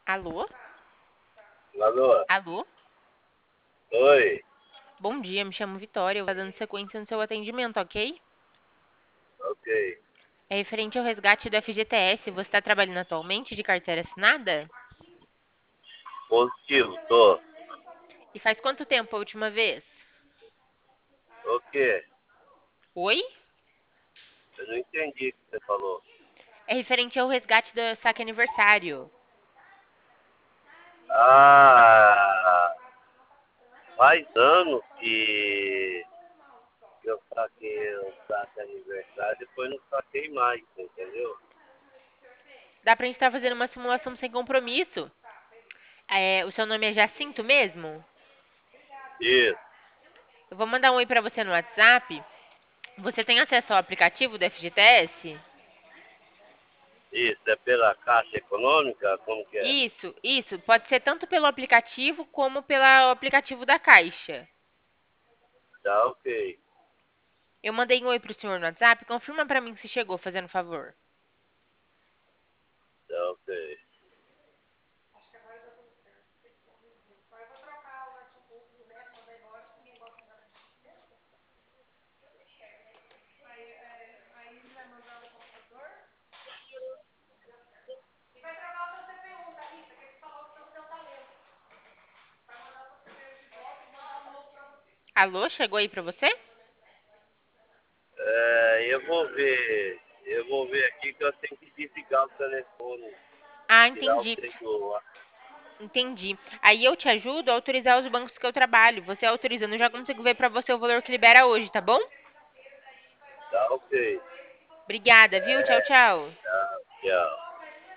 Alô? Alô? Alô? Oi? Bom dia, me chamo Vitória. Eu vou dando sequência no seu atendimento, ok? Ok. É referente ao resgate do FGTS. Você está trabalhando atualmente de carteira assinada? Positivo, tô. E faz quanto tempo a última vez? O quê? Oi? Eu não entendi o que você falou. É referente ao resgate do saque aniversário. Ah, faz anos que eu saquei o saque aniversário, depois não saquei mais, entendeu? Dá pra gente estar fazendo uma simulação sem compromisso. O seu nome é Jacinto mesmo? Isso, Eu vou mandar um oi pra você no WhatsApp. Você tem acesso ao aplicativo do FGTS? isso. É pela Caixa Econômica? Como que é? Isso. Pode ser tanto pelo aplicativo como pelo aplicativo da Caixa. Tá ok. Eu mandei um oi pro senhor no WhatsApp. Confirma pra mim se chegou, fazendo favor. Tá ok. Alô, chegou aí pra você? Eu vou ver. Eu vou ver aqui que eu tenho que desligar o telefone. Ah, Tirar o entendi. celular. Entendi. Aí eu te ajudo a autorizar os bancos que eu trabalho. Você autorizando, eu já consigo ver pra você o valor que libera hoje, tá bom? Tá ok. Obrigada, viu? Tchau, tchau. Tá, tchau.